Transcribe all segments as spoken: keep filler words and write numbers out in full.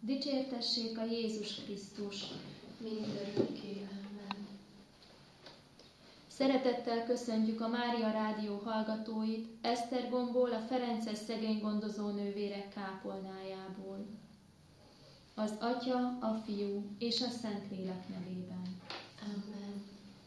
Dicsértessék a Jézus Krisztus, mindörökké. Amen. Szeretettel köszöntjük a Mária Rádió hallgatóit Esztergomból, a Ferences szegénygondozó nővérek kápolnájából. Az Atya, a Fiú és a Szentlélek nevében. Amen.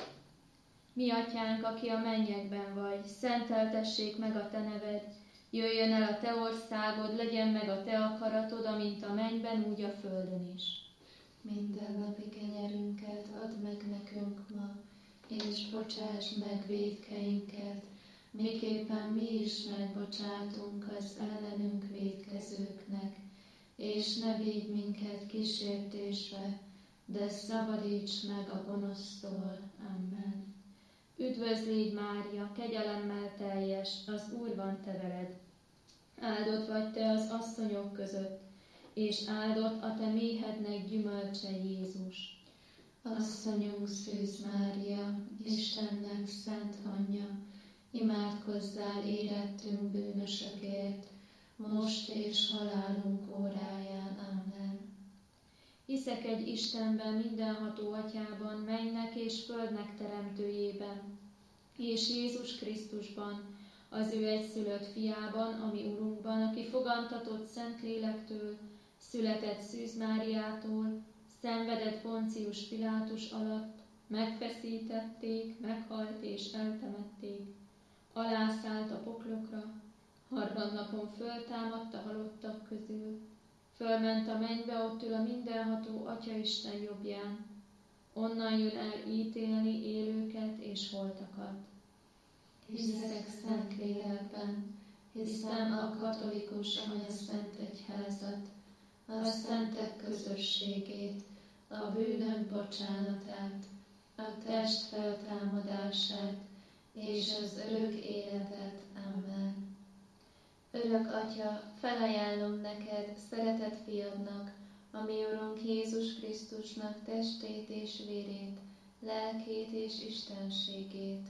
Mi Atyánk, aki a mennyekben vagy, szenteltessék meg a Te neved, jöjjön el a Te országod, legyen meg a Te akaratod, amint a mennyben, úgy a földön is. Minden napi kenyerünket add meg nekünk ma, és bocsáss meg vétkeinket, miképpen mi is megbocsátunk az ellenünk vétkezőknek, és ne védj minket kísértésbe, de szabadíts meg a gonosztól. Amen. Üdvözl légy, Mária, kegyelemmel teljes, az Úr van te veled. Áldott vagy te az asszonyok között, és áldott a te méhednek gyümölcse, Jézus. Asszonyunk Szűz Mária, Istennek szent anyja, imádkozzál érettünk bűnösökért, most és halálunk óráján. Amen. Hiszek egy Istenben, mindenható Atyában, mennynek és földnek teremtőjében, és Jézus Krisztusban, az ő egyszülött fiában, ami Urunkban, aki fogantatott Szentlélektől, született Szűz Máriától, szenvedett Poncius Pilátus alatt, megfeszítették, meghalt és eltemették, alászállt a poklokra, harmadnapon föltámadt a halottak közül, fölment a mennybe, ott ül a mindenható Atyaisten jobbján, onnan jön el ítélni élőket és holtakat. Hiszek Szentlélekben, hiszem a katolikus anyaszent egyházat, a szentek közösségét, a bűnök bocsánatát, a test feltámadását és az örök életet. Amen. Örök Atya, felajánlom neked, szeretett fiadnak, a mi Urunk Jézus Krisztusnak testét és vérét, lelkét és istenségét,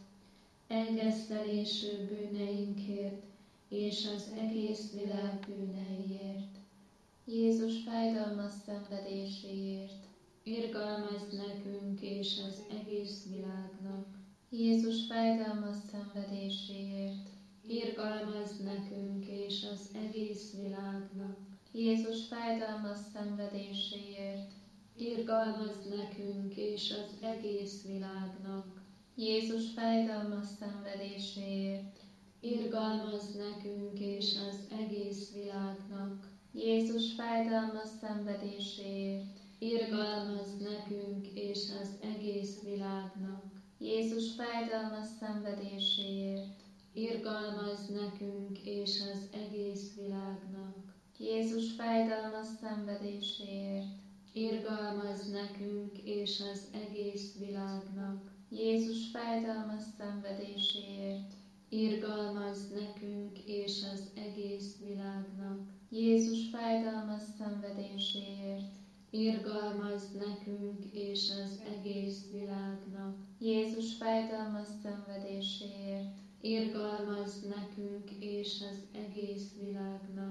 engesztelésű bűneinkért és az egész világ bűneiért, Jézus fájdalmas szenvedéséért, irgalmazz nekünk és az egész világnak. Jézus fájdalmas szenvedéséért, irgalmazz nekünk és az egész világnak. Jézus fájdalmas szenvedéséért, irgalmazz nekünk és az egész világnak. Jézus fájdalmas szenvedéséért, irgalmazz nekünk és az egész világnak. Jézus fájdalmas szenvedéséért, irgalmazz nekünk és az egész világnak. Jézus fájdalmas szenvedéséért, irgalmazz nekünk és az egész világnak. Jézus fájdalmas szenvedéséért, irgalmazz nekünk és az egész világnak. Jézus fájdalmas szenvedéséért, irgalmazz nekünk és az egész világnak. Jézus fájdalmas szenvedéséért, irgalmazz nekünk és az egész világnak. Jézus fájdalmas szenvedéséért, irgalmazz nekünk és az egész világnak.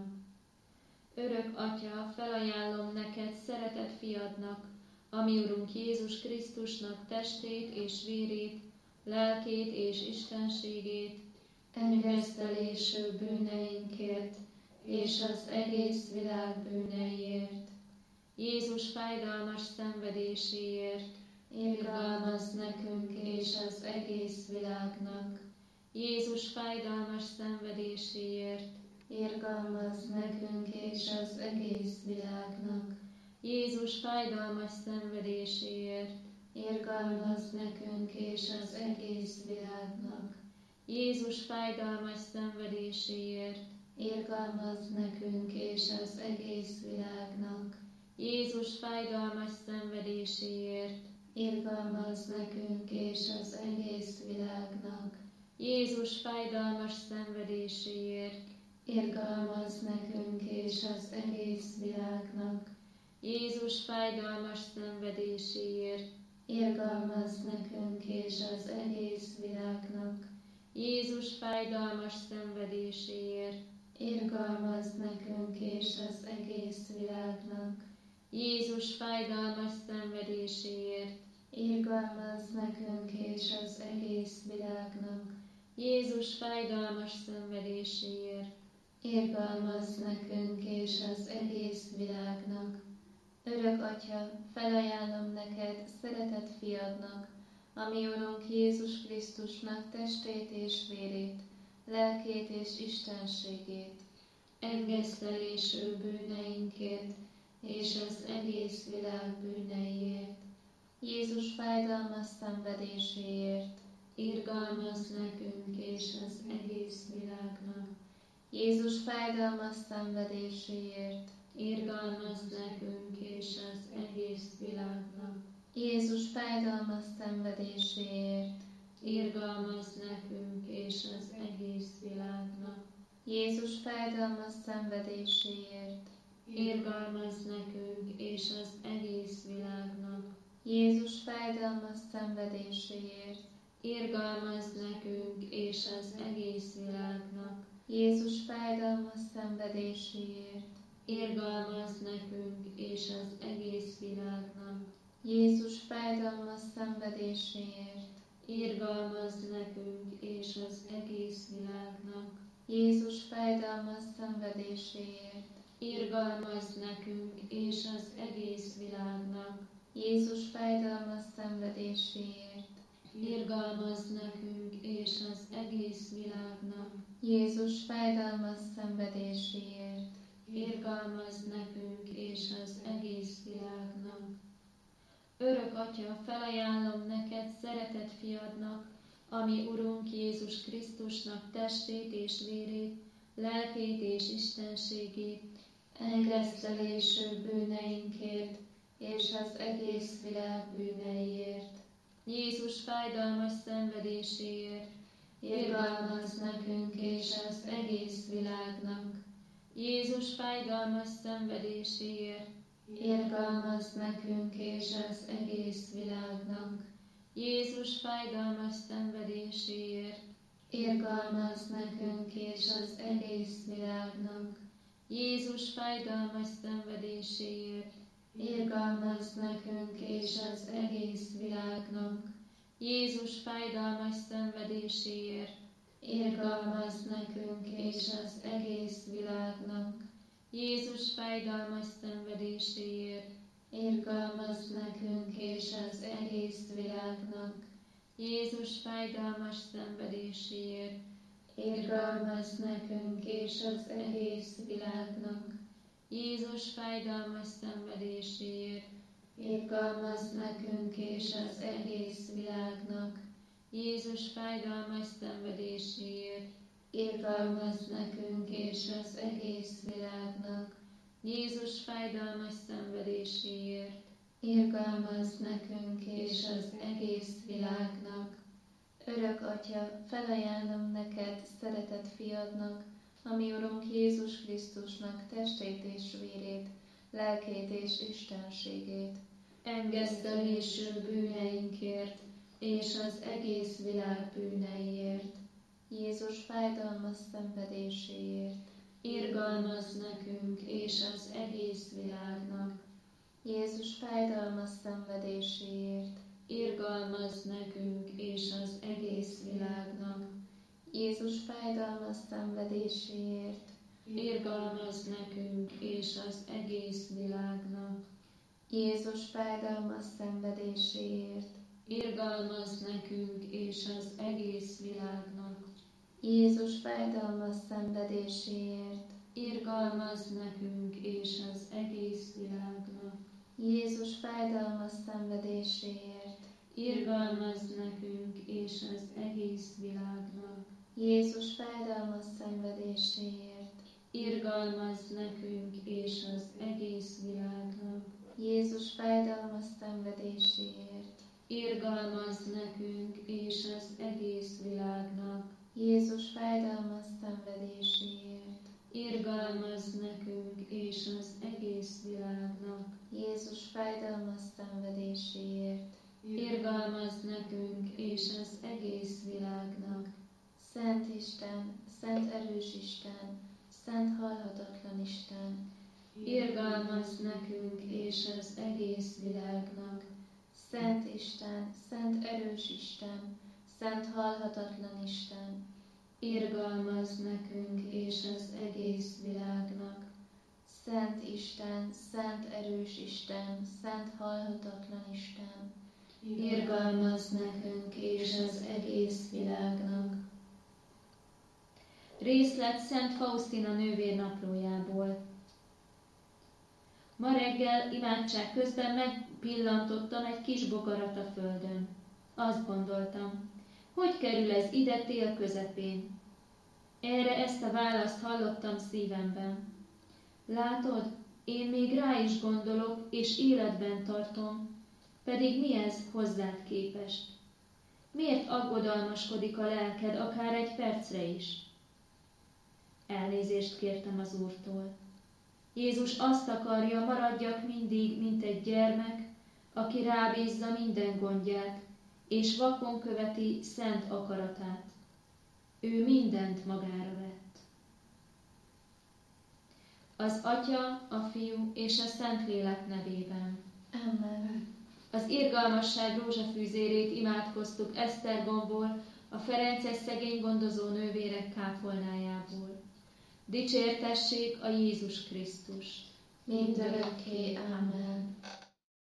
Örök Atya, felajánlom neked, szeretett fiadnak, a mi Urunk Jézus Krisztusnak testét és vérét, lelkét és istenségét, engesztelésű bűneinkért és az egész világ bűneiért, Jézus fájdalmas szenvedéséért, irgalmazz nekünk és az egész világnak, Jézus fájdalmas szenvedéséért, irgalmazz nekünk és az egész világnak, Jézus fájdalmas szenvedéséért, irgalmazz nekünk és az egész világnak, Jézus fájdalmas szenvedéséért, irgalmazz nekünk és az egész világnak, Jézus fájdalmas szenvedéséért, irgalmazz nekünk és az egész világnak, Jézus fájdalmas szenvedéséért, irgalmazz nekünk és az egész világnak, Jézus fájdalmas szenvedéséért, irgalmazz nekünk és az egész világnak, Jézus fájdalmas szenvedéséért, irgalmazz nekünk és az egész világnak, Jézus fájdalmas szenvedéséért, irgalmazz nekünk és az egész világnak. Jézus fájdalmas szenvedéséért, Irgalmazz nekünk és az egész világnak. Örök Atya, felajánlom neked szeretett fiadnak, ami Urunk Jézus Krisztusnak testét és vérét, lelkét és istenségét, engesztelésű bűneinkért és az egész világ bűneiért. Jézus fájdalmas szenvedéséért, Irgalmazz nekünk és az egész világnak. Jézus fájdalmas szenvedéséért, Irgalmazz nekünk és az egész világnak. Jézus fájdalmas szenvedéséért, Irgalmazz nekünk és az egész világnak. Jézus fájdalmas szenvedéséért, Irgalmazz nekünk és az egész világnak. Jézus fájdalmas szenvedéséért, Irgalmazz nekünk és az egész világnak. Jézus fájdalmas szenvedéséért, Irgalmazz nekünk és az egész világnak. Jézus fájdalmas szenvedéséért, Irgalmazz nekünk és az egész világnak. Jézus fájdalmas szenvedéséért, Irgalmazz nekünk és az egész világnak. Jézus fájdalmas szenvedéséért, Irgalmazz nekünk és az egész világnak. Jézus fájdalmas szenvedéséért, Irgalmazz nekünk és az egész világnak. Örök Atya, felajánlom neked szeretett fiadnak, ami Urunk Jézus Krisztusnak testét és vérét, lelkét és istenségét, engesztelésű bűneinkért és az egész világ bűneiért. Jézus fájdalmas szenvedéséért, Irgalmazz nekünk és az egész világnak. Jézus fájdalmas szenvedéséért, Irgalmazz nekünk és az egész világnak. Jézus fájdalmas szenvedéséért, Irgalmazz nekünk és az egész világnak. Jézus fájdalmas szenvedéséért, Irgalmazz nekünk és az egész világnak. Jézus fájdalmas szenvedéséért, Irgalmazz nekünk és az egész világnak. Jézus fájdalmas szenvedéséért, Irgalmazz nekünk és az egész világnak. Jézus fájdalmas szenvedéséért, Irgalmazz nekünk és az egész világnak. Jézus fájdalmas szenvedéséért, Irgalmazz nekünk és az egész világnak. Jézus fájdalmas szenvedéséért, Irgalmazz nekünk és az egész világnak. Jézus fájdalmas szenvedéséért, Irgalmazz nekünk és az egész világnak. Örök Atya, felajánlom neked szeretett fiadnak, ami Urunk Jézus Krisztusnak testét és vérét, lelkét és istenségét, engesztelésű bűneinkért és az egész világ bűneiért. Jézus fájdalmas szenvedéséért, Irgalmazz nekünk és az egész világnak. Jézus fájdalmas szenvedéséért, Irgalmazz nekünk és az egész világnak. Jézus fájdalmas szenvedéséért, Irgalmazz nekünk és az egész világnak. Jézus fájdalmas szenvedéséért, Irgalmazz nekünk és az egész világnak. Jézus fájdalmas szenvedéséért, Irgalmazz nekünk és az egész világnak. Jézus fájdalmas szenvedéséért, Irgalmazz nekünk és az egész világnak. Jézus fájdalmas szenvedéséért, Irgalmazz nekünk és az egész világnak. Jézus fájdalmas szenvedéséért, Irgalmazz nekünk és az egész világnak. Jézus fájdalmas szenvedéséért, Irgalmazz nekünk és az egész világnak. Jézus fájdalmas szenvedéséért, Irgalmazz nekünk és az egész világnak. Szent Isten, Szent erős Isten, Szent halhatatlan Isten, irgalmazz nekünk és az egész világnak. Szent Isten, szent erős Isten, szent halhatatlan Isten, irgalmazz nekünk és az egész világnak. Szent Isten, szent erős Isten, szent halhatatlan Isten, irgalmazz nekünk és az egész világnak. Részlet Szent Faustina nővér naplójából. Ma reggel imádság közben megpillantottam egy kis bogarat a földön. Azt gondoltam, hogy kerül ez ide tél közepén? Erre ezt a választ hallottam szívemben. Látod, én még rá is gondolok, és életben tartom, pedig mi ez hozzád képest? Miért aggodalmaskodik a lelked akár egy percre is? Elnézést kértem az Úrtól. Jézus azt akarja, maradjak mindig, mint egy gyermek, aki rábízza minden gondját, és vakon követi szent akaratát. Ő mindent magára vett. Az Atya, a Fiú és a Szentlélek nevében. Amen. Az irgalmasság rózsafűzérét imádkoztuk Esztergomból, a ferences szegény gondozó nővérek kápolnájából. Dicsértessék a Jézus Krisztus! Mindörökké